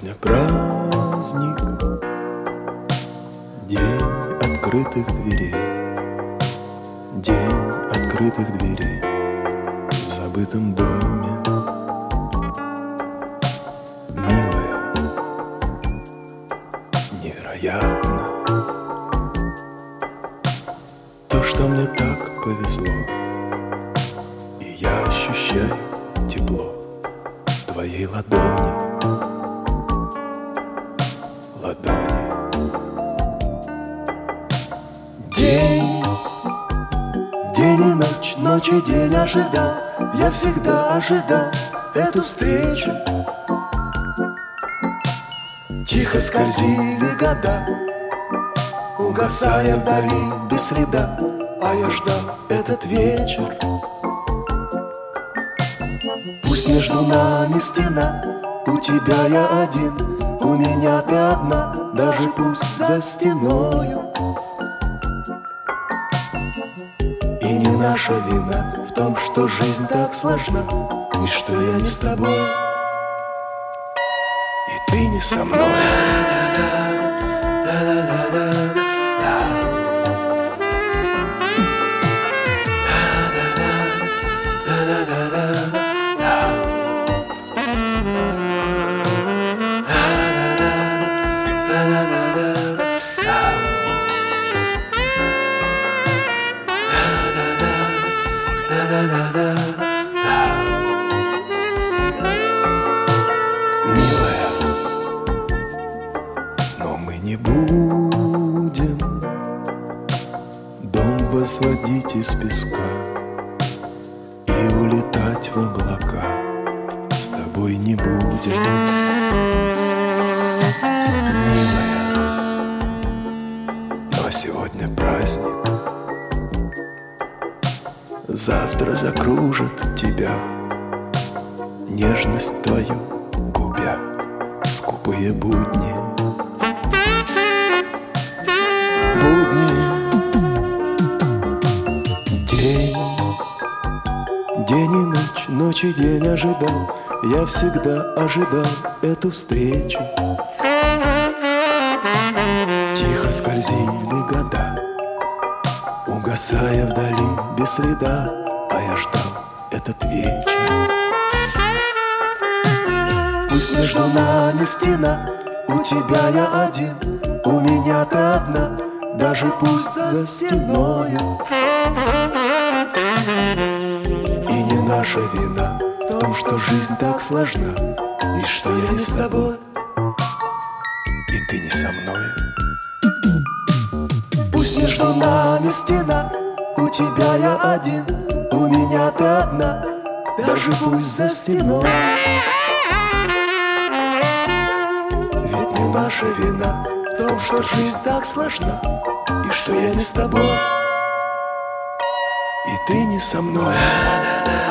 Сегодня праздник, день открытых дверей, день открытых дверей в забытом доме. Милая, невероятно то, что мне так повезло, и я ощущаю тепло твоей ладони. День и ночь, ночь и день ожидал, я всегда ожидал эту встречу. Тихо скользили года, угасая вдали без следа, а я ждал этот вечер. Пусть между нами стена, у тебя я один, у меня ты одна, даже пусть за стеною. И не наша вина в том, что жизнь так сложна, и что я не с тобой, и ты не со мной. Милая, но мы не будем дом возводить из песка и улетать в облака. С тобой не будем, милая, но сегодня праздник. Завтра закружит тебя нежность твою, губя скупые будни. День и ночь, ночь и день ожидал, я всегда ожидал эту встречу. Тихо скользили года, угасая вдали без следа, а я ждал этот вечер. Пусть между нами стена, у тебя я один, у меня ты одна, даже пусть за стеною. И не наша вина в том, что жизнь так сложна, и что я не с тобой, и ты не со мной. Пусть между нами стена, у тебя я один, у меня ты одна, даже пусть за стеной. Ведь не наша вина в том, что жизнь так сложна, и что я не с тобой, и ты не со мной.